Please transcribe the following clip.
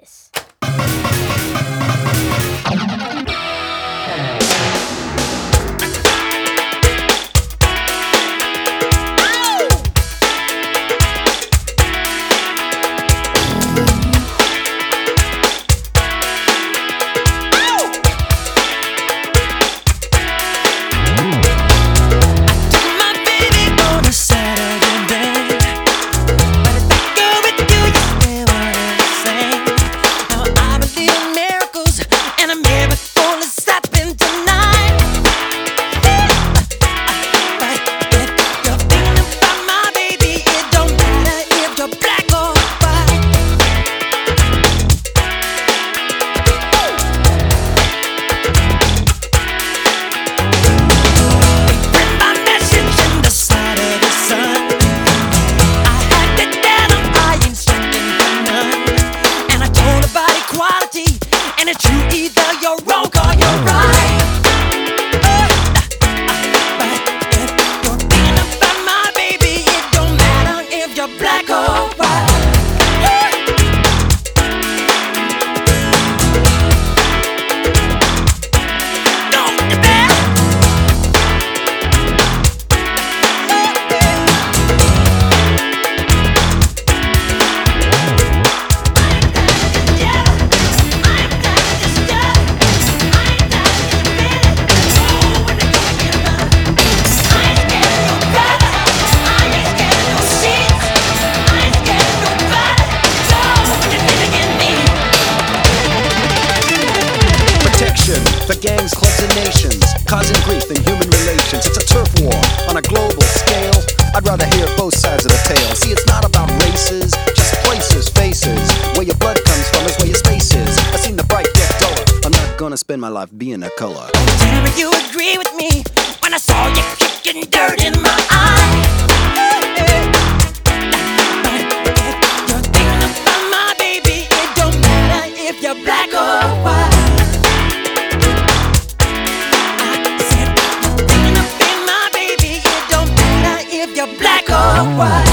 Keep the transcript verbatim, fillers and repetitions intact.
this. And it's true, either you're wrong or you're right. But if you're thinking about my baby, it don't matter if you're black or white. Don't you dare. For gangs, clubs, and nations, causing grief in human relations. It's a turf war on a global scale. I'd rather hear both sides of the tale. See, it's not about races, just places, faces. Where your blood comes from is where your space is. I've seen the bright get duller. I'm not gonna spend my life being a color. Tell me you agree with me when I saw you kicking dirt in my eye. But if you're thinking about my baby, it don't matter if you're black or white. Black or white.